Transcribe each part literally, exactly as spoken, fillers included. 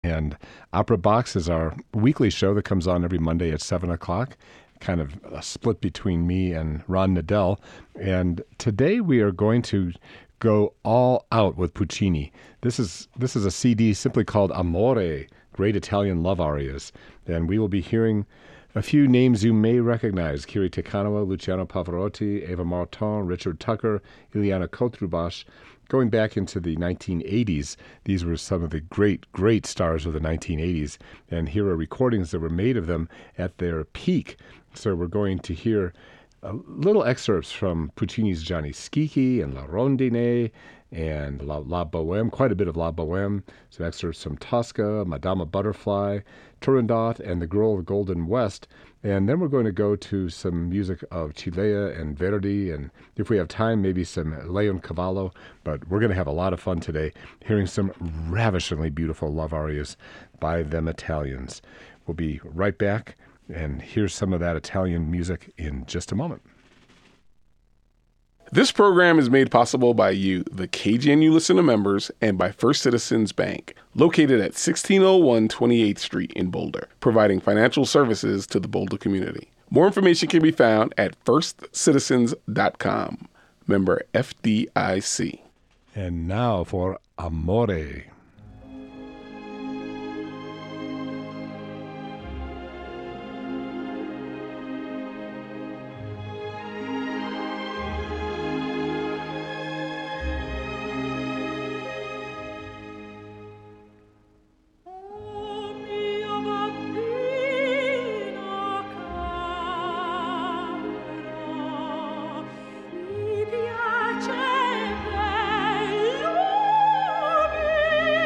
And Opera Box is our weekly show that comes on every Monday at seven o'clock, kind of a split between me and Ron Nadell. And today we are going to go all out with Puccini. This is this is a C D simply called Amore, Great Italian Love Arias. And we will be hearing a few names you may recognize: Kiri Te Kanawa, Luciano Pavarotti, Eva Martin, Richard Tucker, Ileana Kotrubash. Going back into the nineteen eighties, these were some of the great, great stars of the nineteen eighties. And here are recordings that were made of them at their peak. So we're going to hear uh, little excerpts from Puccini's Gianni Schicchi and La Rondine and La, La Boheme, quite a bit of La Boheme, some excerpts from Tosca, Madama Butterfly, Turandot, and The Girl of the Golden West. And then we're going to go to some music of Cilea and Verdi, and if we have time, maybe some Leoncavallo. But we're going to have a lot of fun today hearing some ravishingly beautiful love arias by them Italians. We'll be right back, and here's some of that Italian music in just a moment. This program is made possible by you, the K G N U listener members, and by First Citizens Bank, located at sixteen oh one twenty-eighth Street in Boulder, providing financial services to the Boulder community. More information can be found at first citizens dot com. Member F D I C. And now for Amore. Piace bello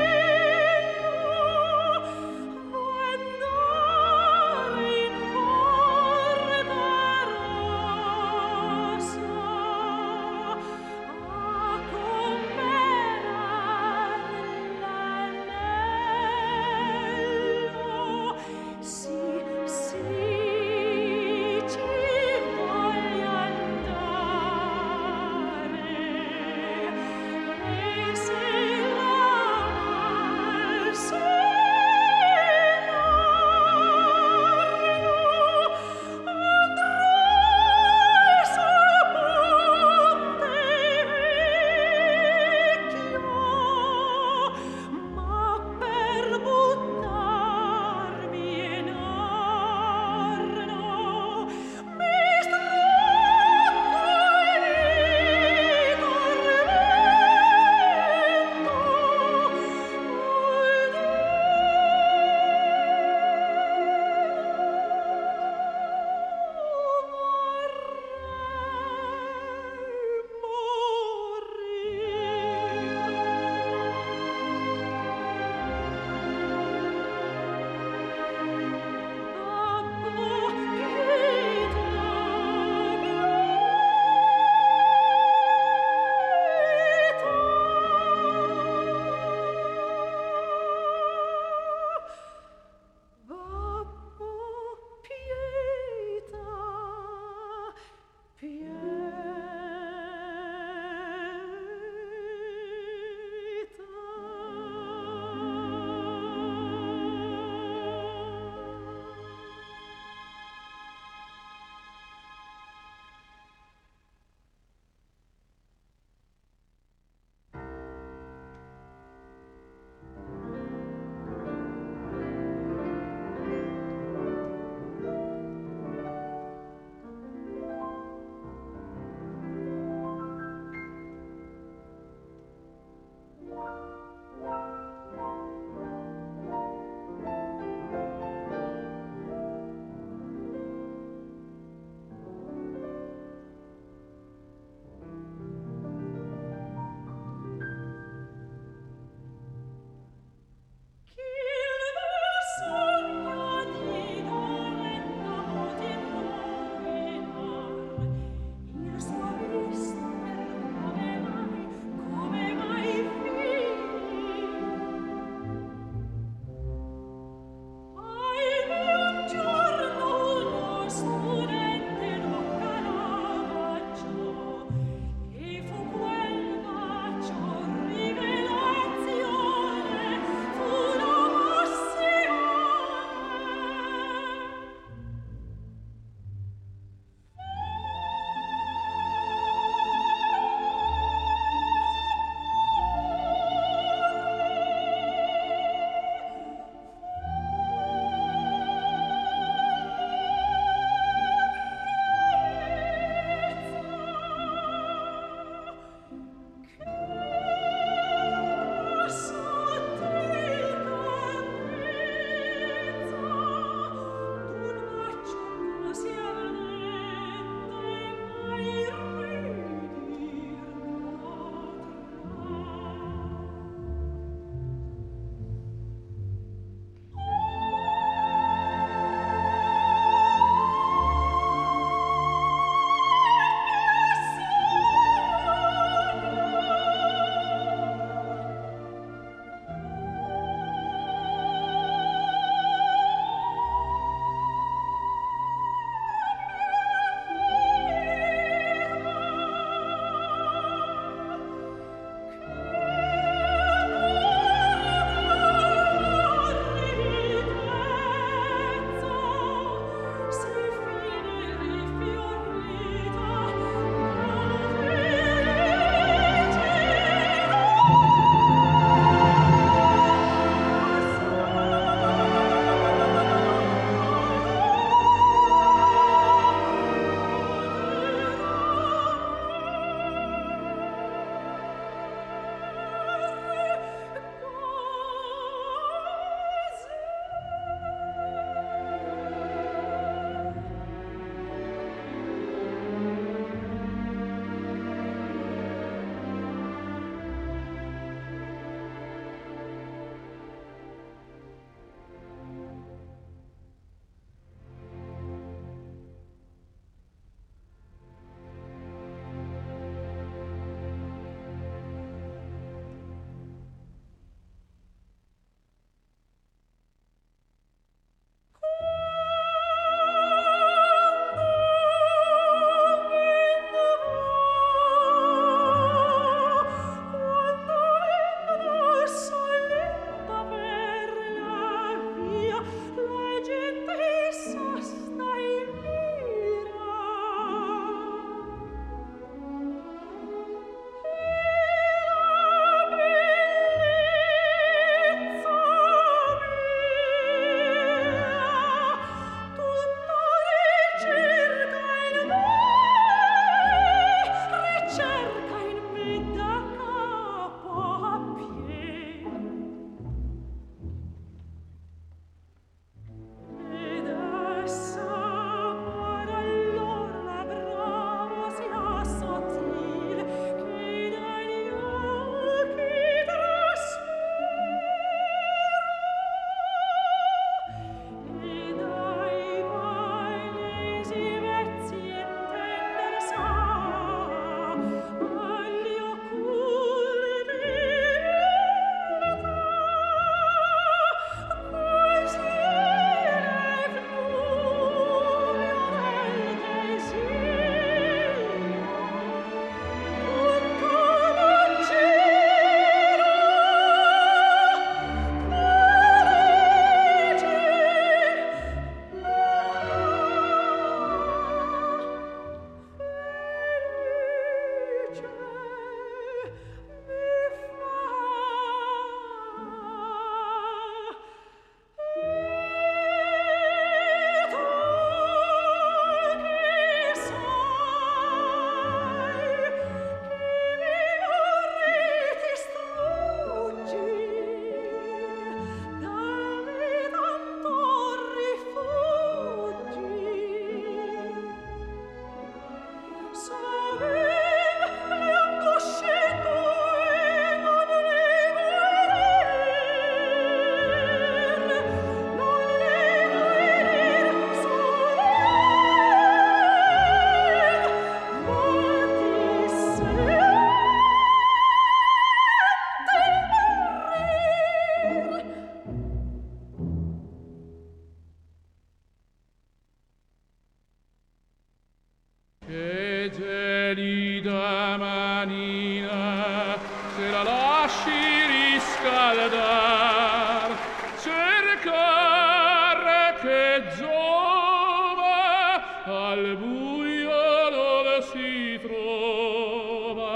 cercare che giova al buio dove si trova.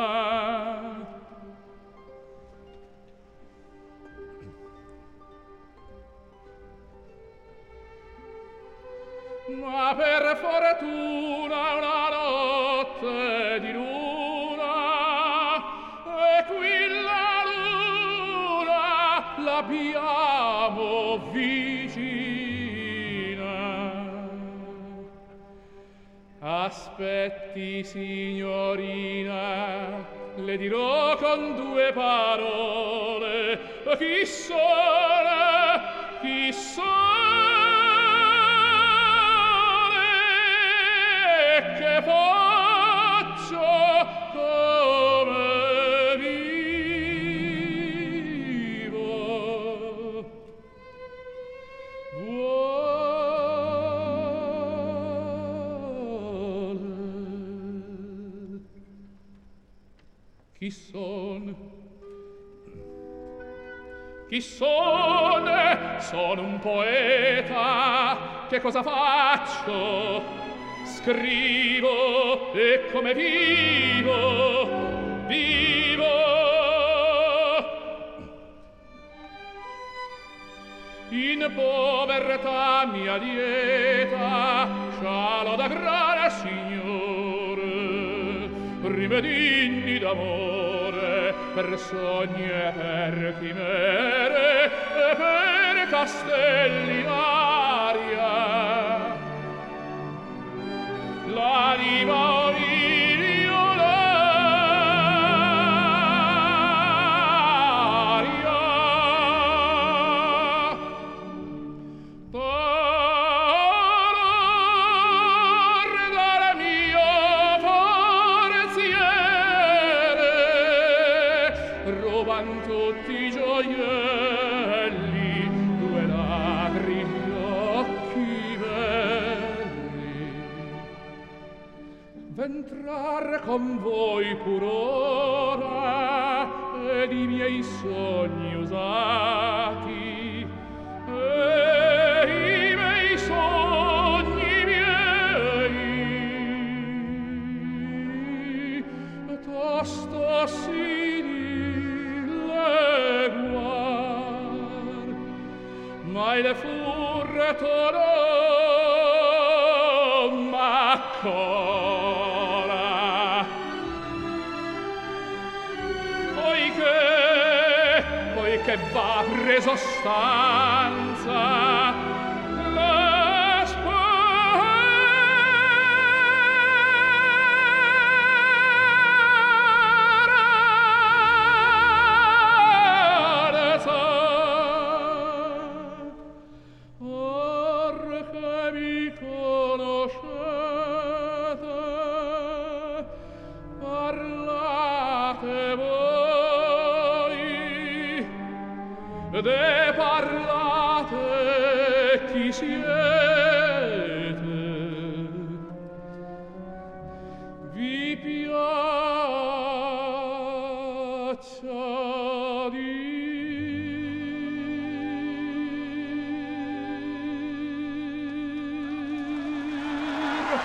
Ma per fortuna una notte di luna, e qui la luna l'abbiamo vicina. Aspetti, signorina, le dirò con due parole chi sono, chi sono. Che faccio, come vivo. Vuole. Chi son? Chi son? Sono un poeta. Che cosa faccio? Scrivo, e come vivo, vivo. In povertà mia dieta, scialo da grana signore, rimedini d'amore, per sogni e per chimere, e per castelli in aria. L'anima oviglionaria, dolor dal mio forziere, ruban tutti i gioielli, due lagrime occhi belli. V'entrar con voi pur ora ed i miei sogni usati, e i miei sogni miei tosto si dileguar, ma il furto non m'accola. Poiché, poiché va preso stanza la speranza. Or che mi conoscete, parlate voi, de parlate chi siete. Vi piaccia dir.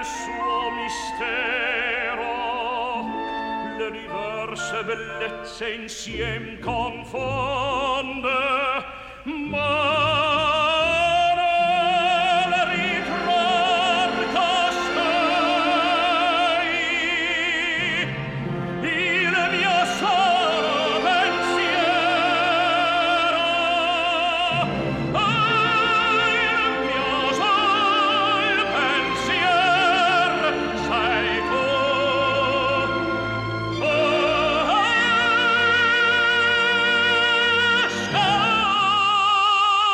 suo mistero, le diverse bellezze insiem confonde, ma nel ritrar costei il mio solo pensiero, e il mio solo pensier sei tu. Oh,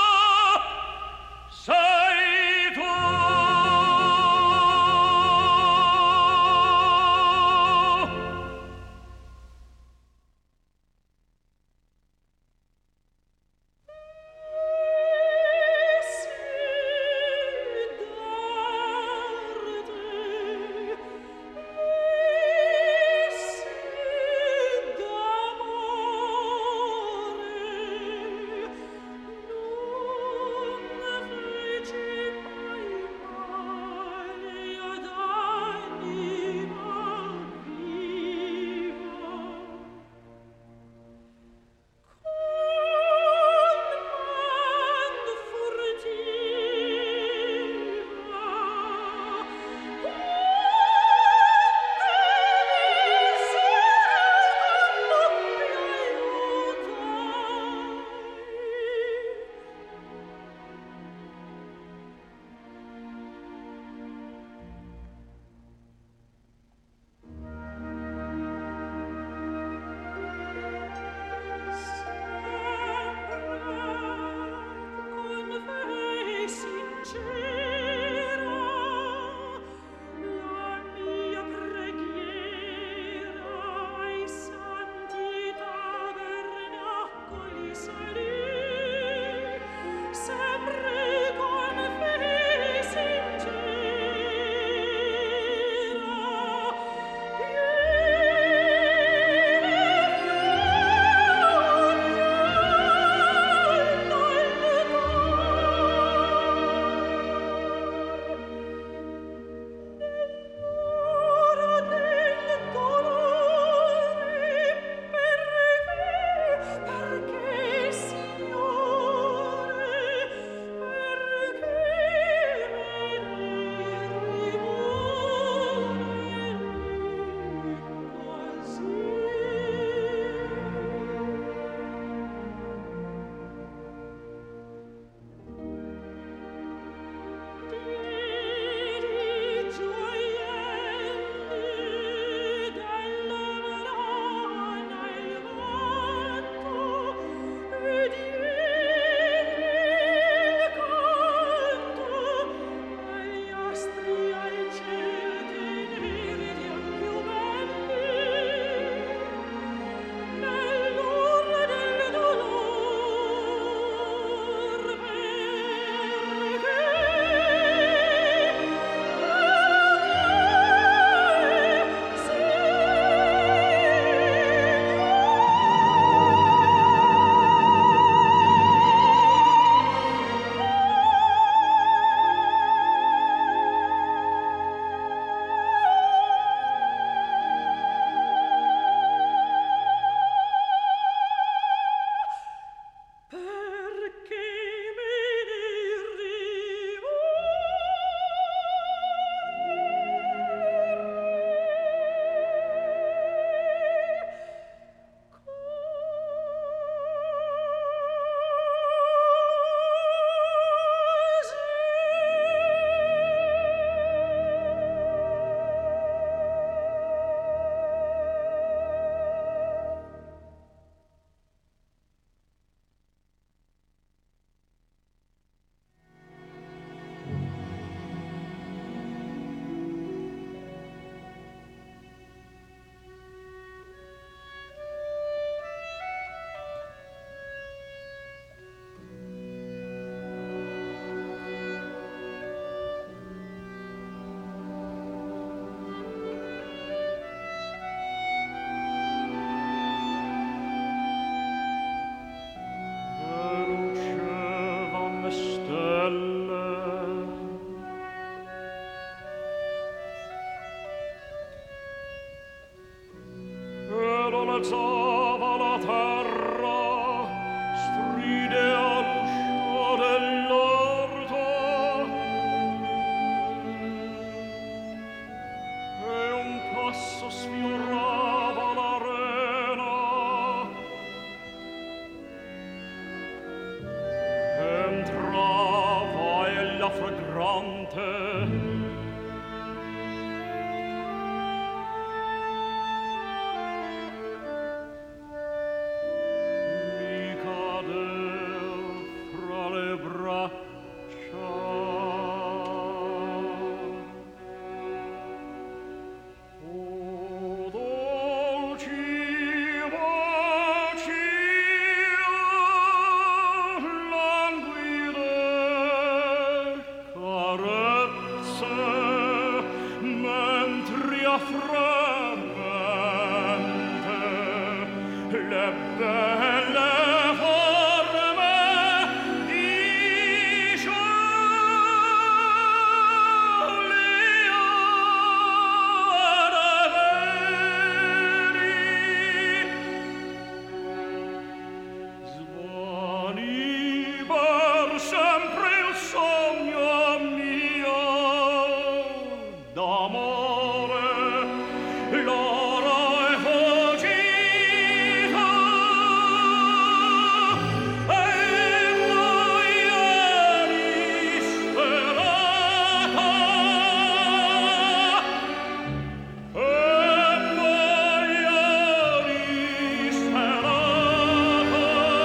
alzava la terra, stride all'uscio dell'orto, e un passo sfiorava l'arena. Entrava ella fragrante, mi cadeu fra le braccia. O dolci voci, languide carezze, mentre a fremente le belle forme di Giulia Raveri svaniva sempre il sogno mio d'amore. L'ora è fuggita e noi eri sperata, e noi eri sperata.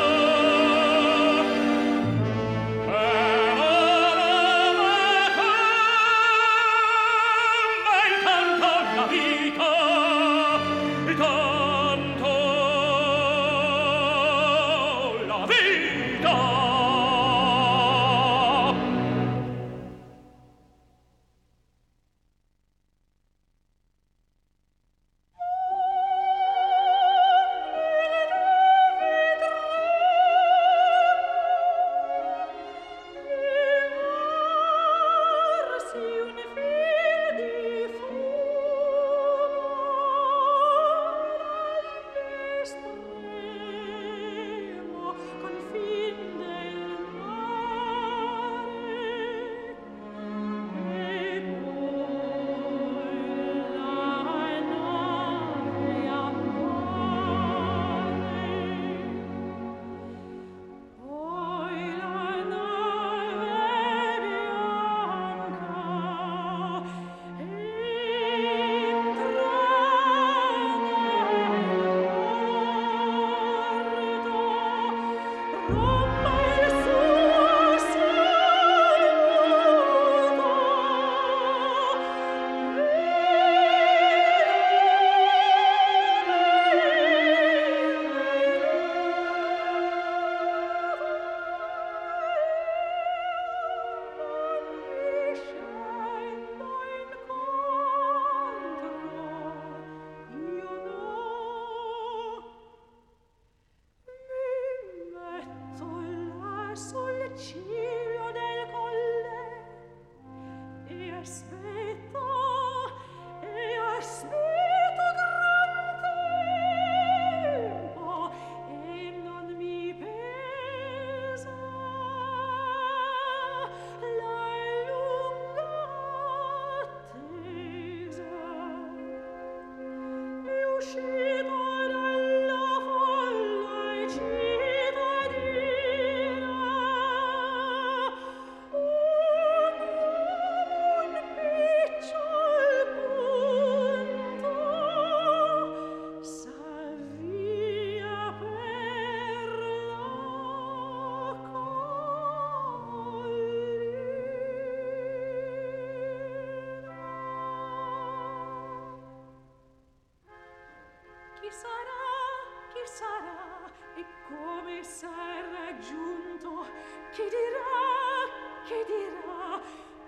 Chi dirà, chi dirà,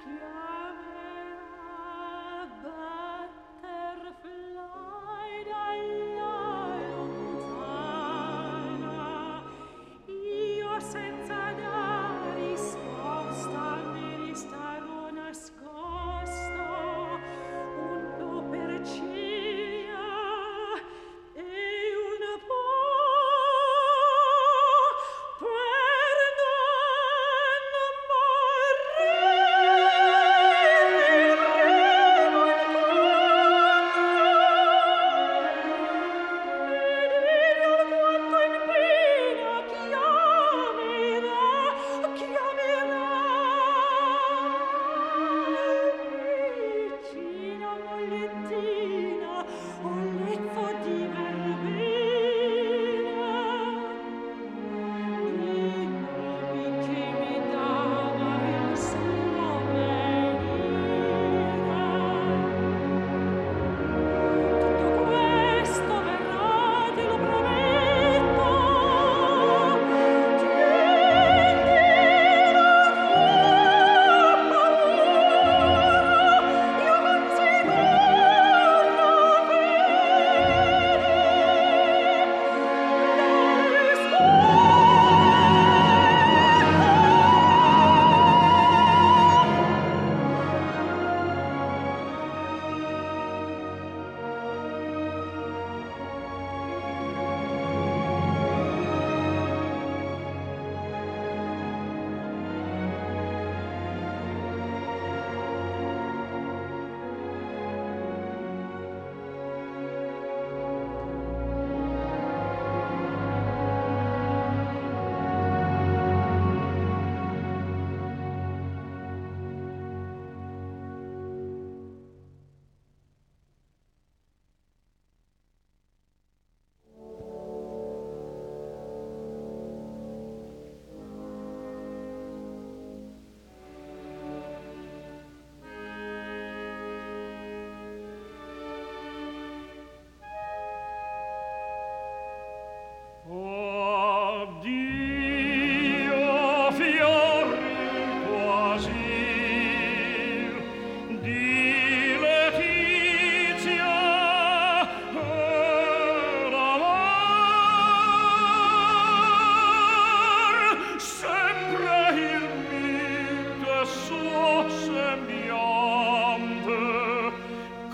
chiamerà butterfly dalla lontana. Io senza dar risposta mi ristarò nascosta, un po' per ciglia e un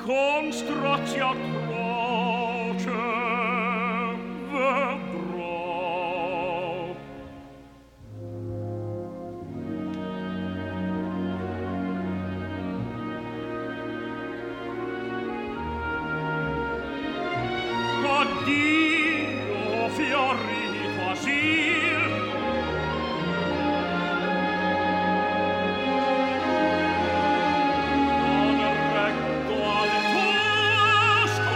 con strazi atroce vedrò. Addio, fiorito asil. Non reggo al tuo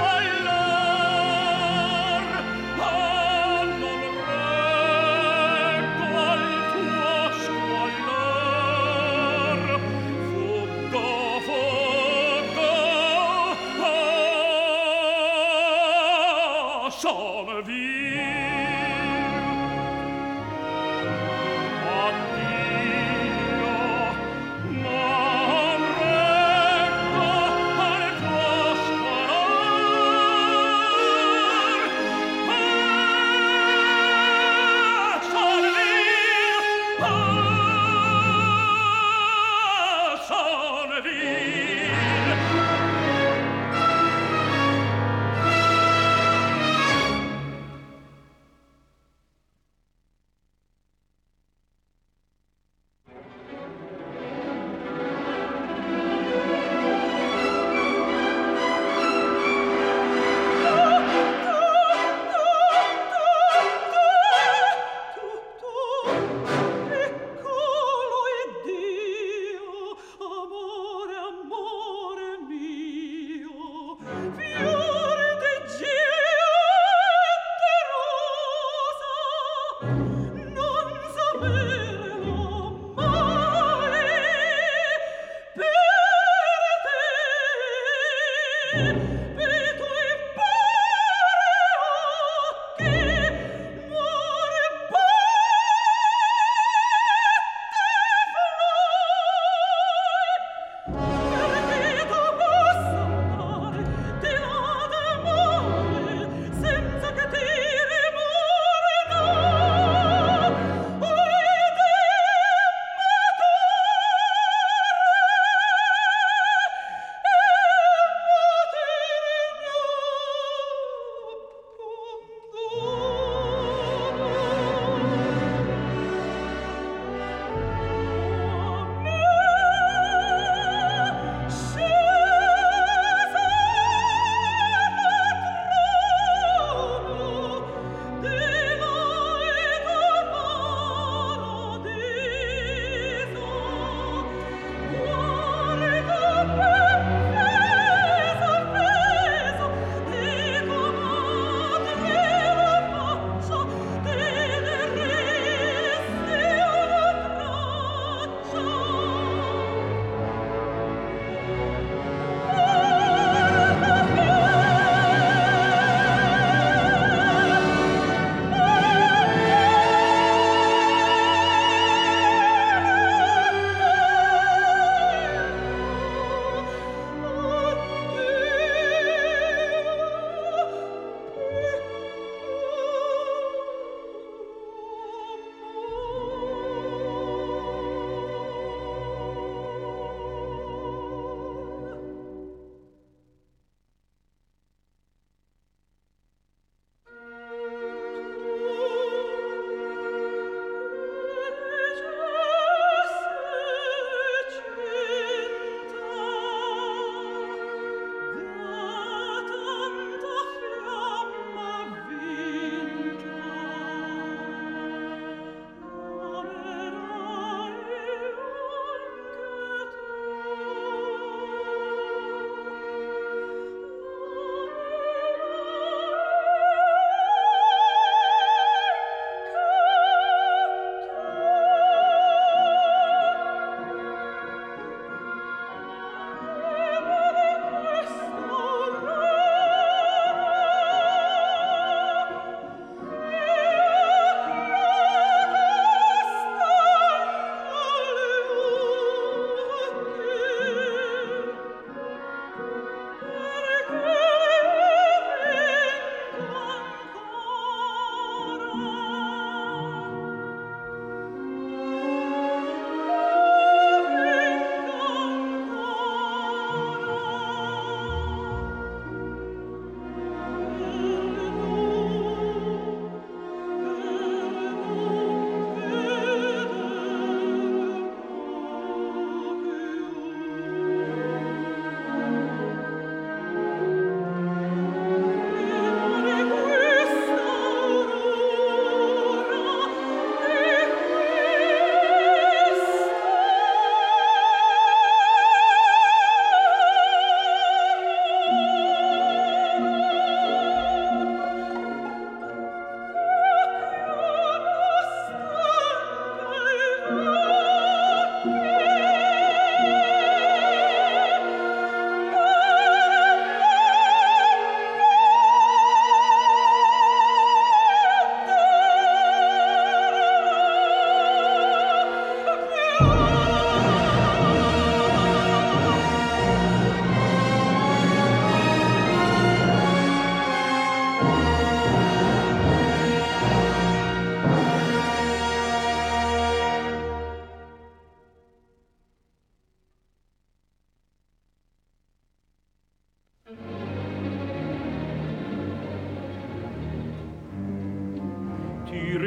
squallor. Ah, non reggo al tuo squallor. Fuggo, fuggo, ah, sono vil. Addio, non reggo al tuo squallor. Ah, sono vil, ah, sono vil. Piccolo Iddio, amore, amore mio, fiore di gette rosa, non saperlo mai per te, per i tuoi poveri occhi, muore perché tu possa amare, ti ha d'amore, senza che ti rimorda. Oh,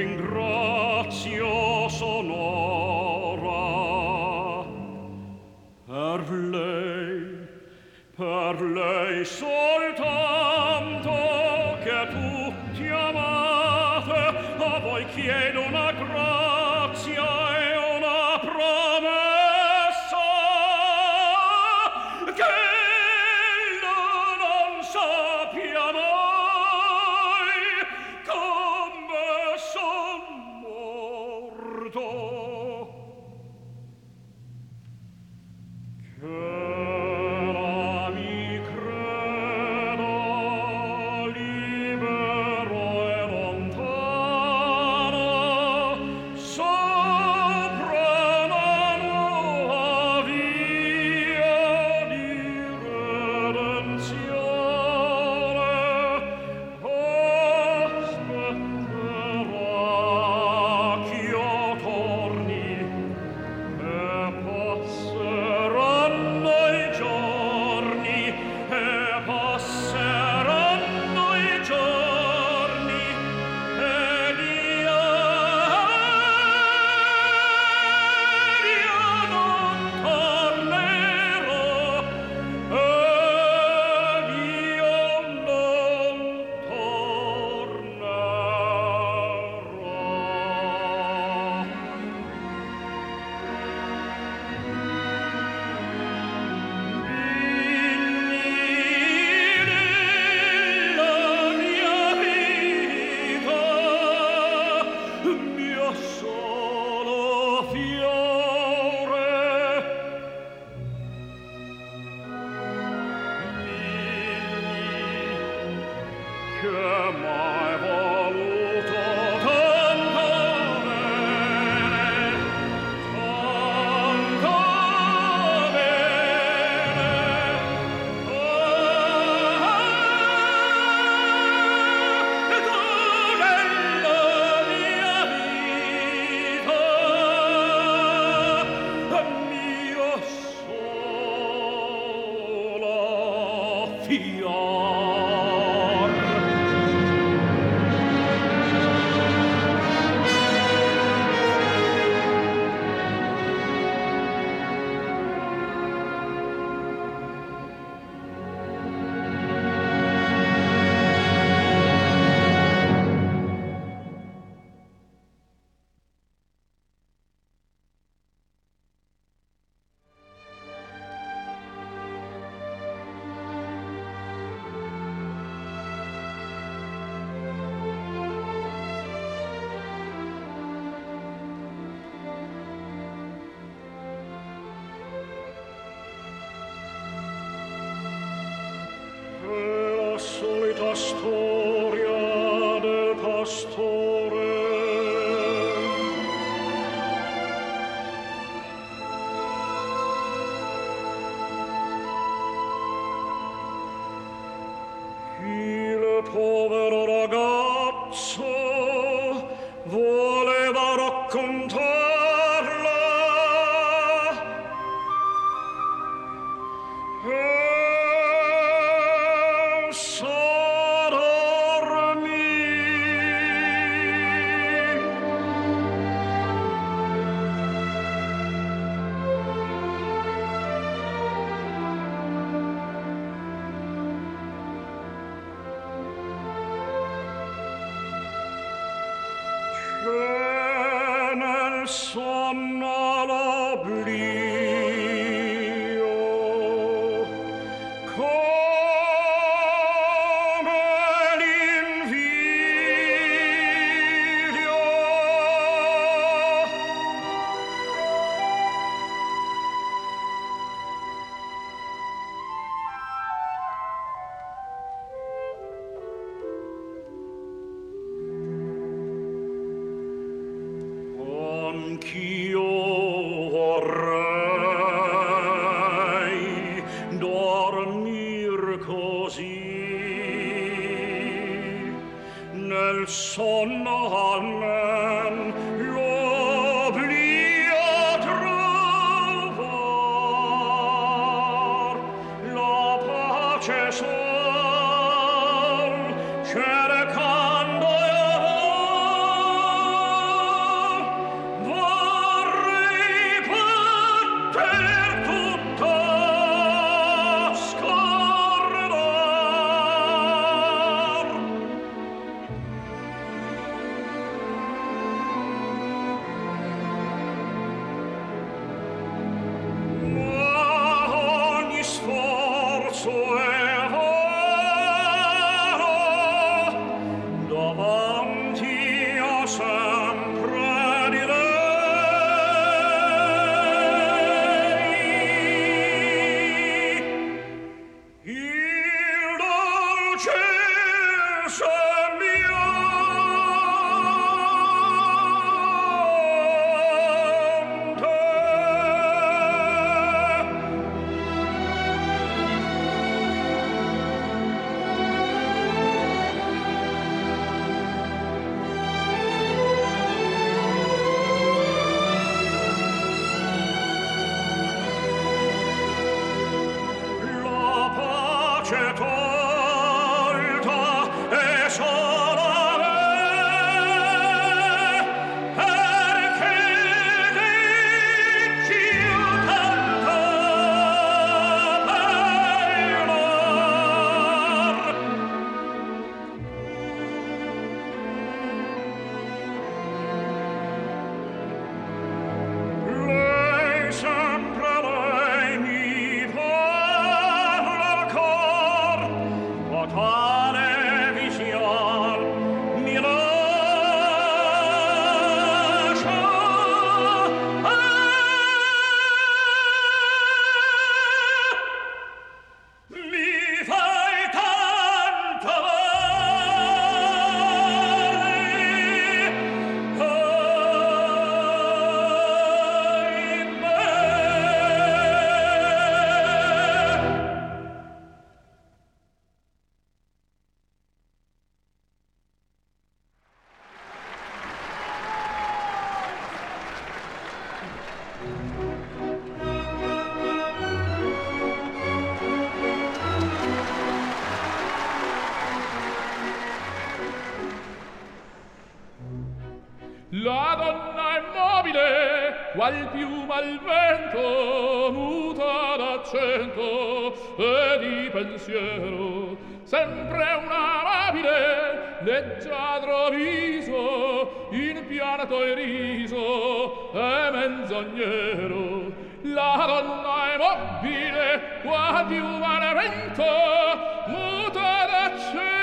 ringrazio sonora per lei, per lei soltanto che tutti amate, a voi chiedo una grazia e una promessa che ella non sappia mai come son morto. Che la mi creda libero e lontano sopra la nuova via di redenzione aspetterà ch'io torni e passeranno i giorni, e passeranno i giorni, ed io, ed io non tornerò, ed io non tornerò. La mia vita, mio solo fiore, che m'hai voluto tanto bene, tanto bene, e tu nella mia vita, mio solo fior. È la solita storia del pastore. Il povero ragazzo voleva raccontarla e s'addormì. C'è nel sonno l'oblio, come l'invidio. Anch'io vorrei dormir così, nel sonno almen l'oblio trovar, la pace sol cercando io La donna immobile, qual piuma al vento, muta d'accento e di pensiero, sempre un amabile, leggiadro viso, in pianto e riso e menzognero. La donna immobile, qual piuma al vento, muta d'accento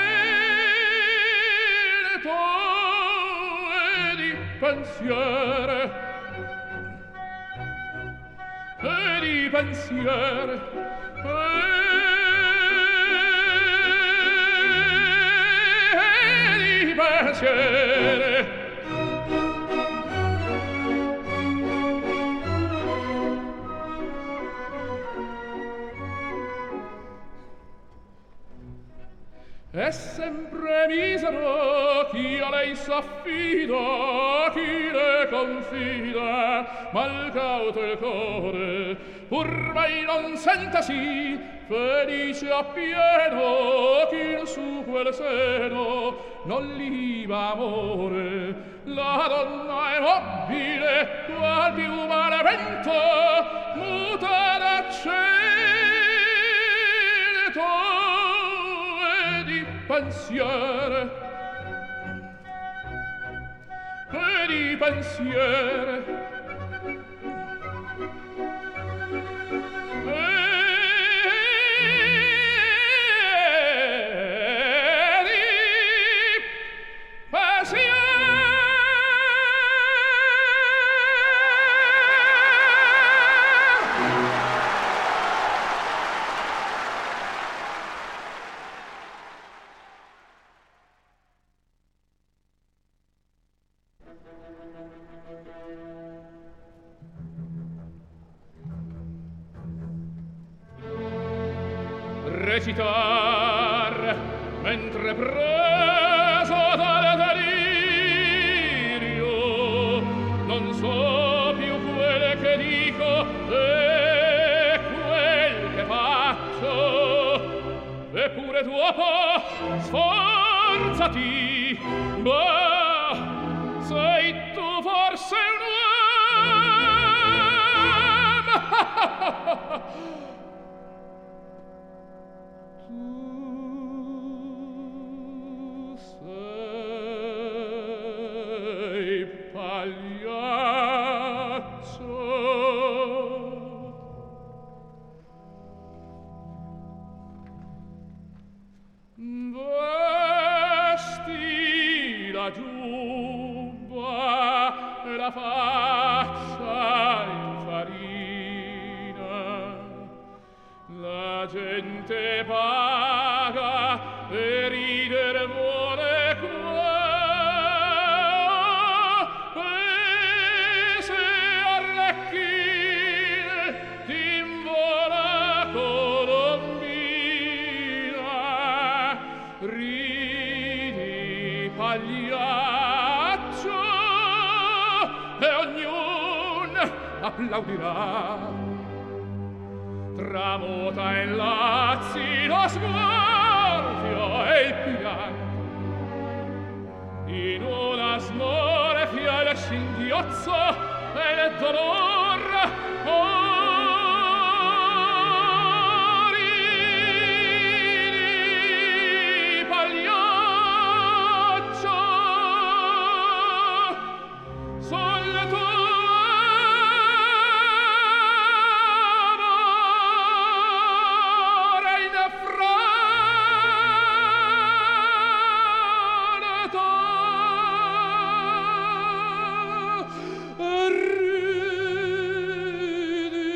pensiere e di pensiere e di pensiere è sempre misero chi a lei s'affida, chi le confida, mal cauto il core, pur mai non sentasi felice appieno chi in su quel seno non liva amore. La donna è mobile, qual piuma al vento, muta d'accento pensiere e di pensiere e di pensiere. Recitar mentre preso dal delirio non so più quel che dico e quel che faccio, eppure dopo sforzati, bah, sei tu forse un uomo. e ridere vuole qua, e se Arlecchino t'invola colombina, ridi pagliaccio e ognuno applaudirà. Tramuta in lazzi lo sguardo e il pianto, in una smorfia il singhiozzo e il dolor. Oh, ridi, pagliaccio, sul tuo Ridi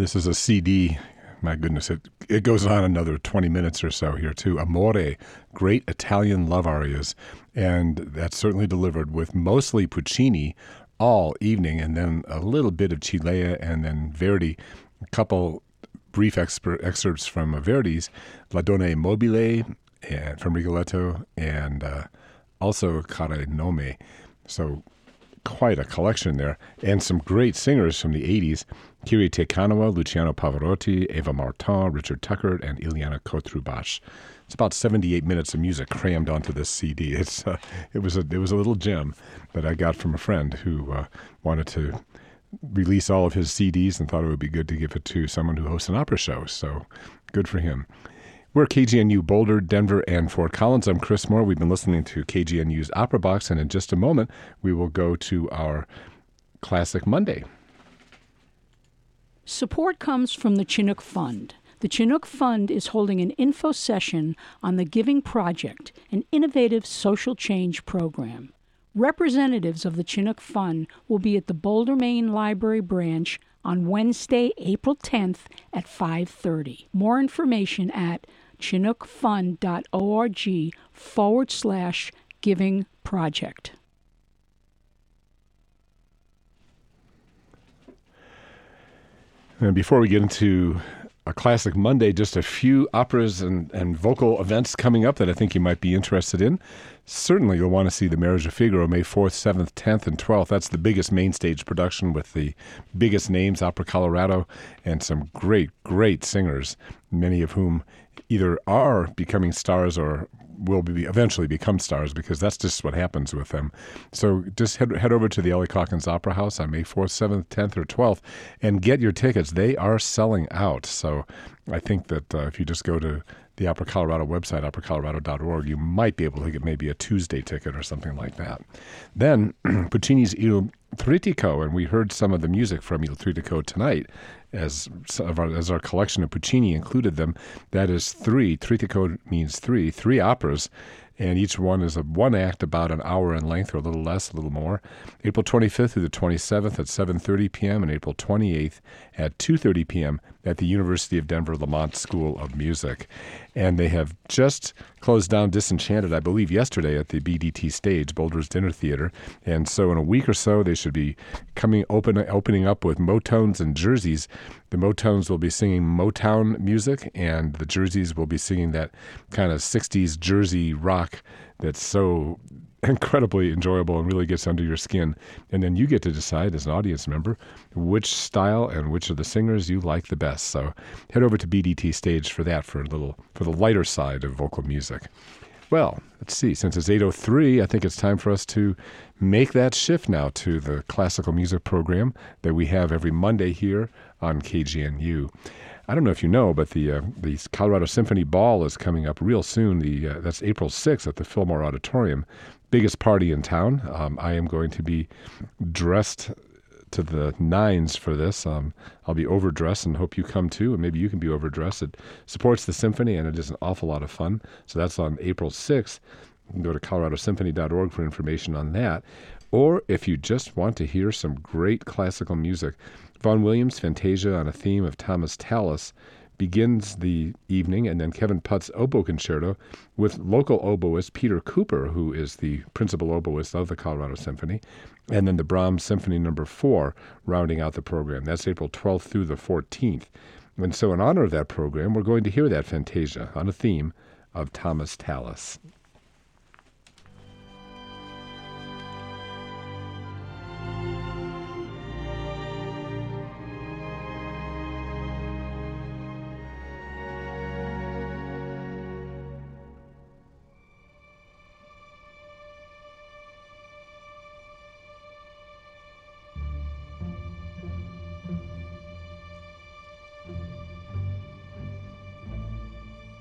This is a C D. My goodness, it it goes on another twenty minutes or so here too. Amore, great Italian love arias. And that's certainly delivered with mostly Puccini all evening, and then a little bit of Cilea, and then Verdi, a couple brief exper- excerpts from Verdi's La Donna e Mobile and from Rigoletto, and uh, also Care Nome. So quite a collection there, and some great singers from the eighties. Kyrie Te Kanawa, Luciano Pavarotti, Eva Martin, Richard Tucker, and Ileana Kotrubash. It's about seventy-eight minutes of music crammed onto this C D. It's uh, it was a it was a little gem that I got from a friend who uh, wanted to release all of his C Ds and thought it would be good to give it to someone who hosts an opera show. So good for him. We're K G N U Boulder, Denver, and Fort Collins. I'm Chris Moore. We've been listening to K G N U's Opera Box, and in just a moment, we will go to our Classic Monday. Support comes from the Chinook Fund. The Chinook Fund is holding an info session on the Giving Project, an innovative social change program. Representatives of the Chinook Fund will be at the Boulder, Maine Library branch on Wednesday, April tenth at five thirty. More information at chinookfund.org forward slash giving project. And before we get into a Classic Monday, just a few operas and, and vocal events coming up that I think you might be interested in. Certainly you'll want to see the Marriage of Figaro, May fourth, seventh, tenth, and twelfth. That's the biggest main stage production with the biggest names, Opera Colorado, and some great, great singers, many of whom either are becoming stars or will be eventually become stars, because that's just what happens with them. So just head head over to the Ellie Calkins Opera House on May fourth, seventh, tenth, or twelfth and get your tickets. They are selling out. So I think that uh, if you just go to the Opera Colorado website, opera colorado dot org, you might be able to get maybe a Tuesday ticket or something like that. Then Puccini's Il Trittico, and we heard some of the music from Il Trittico tonight, as our, as our collection of Puccini included them. That is three. Trittico means three, three operas, and each one is a one act about an hour in length, or a little less, a little more. April twenty-fifth through the twenty-seventh at seven thirty p.m. and April twenty-eighth at two thirty p.m. at the University of Denver Lamont School of Music. And they have just closed down Disenchanted, I believe, yesterday at the B D T stage, Boulder's Dinner Theater. And so in a week or so, they should be coming open, opening up with Motones and Jerseys. The Motones will be singing Motown music, and the Jerseys will be singing that kind of sixties Jersey rock that's so incredibly enjoyable and really gets under your skin. And then you get to decide as an audience member which style and which of the singers you like the best. So head over to B D T stage for that, for a little for the lighter side of vocal music. Well, let's see. Since it's eight oh three, I think it's time for us to make that shift now to the classical music program that we have every Monday here on K G N U. I don't know if you know, but the uh, the Colorado Symphony Ball is coming up real soon. The uh, that's April sixth at the Fillmore Auditorium. Biggest party in town. Um, I am going to be dressed to the nines for this. Um, I'll be overdressed and hope you come too, and maybe you can be overdressed. It supports the symphony, and it is an awful lot of fun. So that's on April sixth. You can go to colorado symphony dot org for information on that. Or if you just want to hear some great classical music, Vaughan Williams' Fantasia on a theme of Thomas Tallis begins the evening, and then Kevin Putt's Oboe Concerto with local oboist Peter Cooper, who is the principal oboist of the Colorado Symphony, and then the Brahms Symphony Number Four rounding out the program. That's April twelfth through the fourteenth. And so in honor of that program, we're going to hear that Fantasia on a theme of Thomas Tallis.